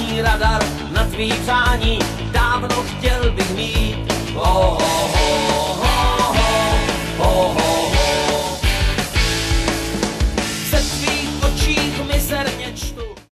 Žádný radar na tvý přání dávno chtěl bych mít. Oh, oh, oh.